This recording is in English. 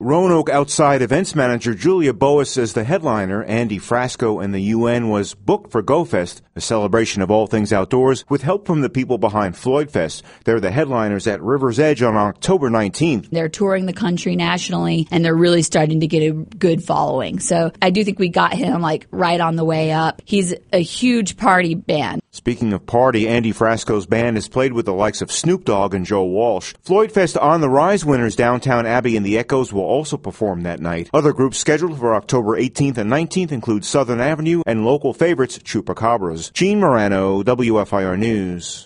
Roanoke Outside Events Manager Julia Boas says the headliner, Andy Frasco and the UN, was booked for GoFest, a celebration of all things outdoors, with help from the people behind Floydfest. They're the headliners at River's Edge on October 19th. They're touring the country nationally, and they're really starting to get a good following. So I do think we got him right on the way up. He's a huge party band. Speaking of party, Andy Frasco's band has played with the likes of Snoop Dogg and Joe Walsh. Floydfest On the Rise winners Downtown Abbey and the Echoes will also perform that night. Other groups scheduled for October 18th and 19th include Southern Avenue and local favorites Chupacabras. Gene Morano, WFIR News.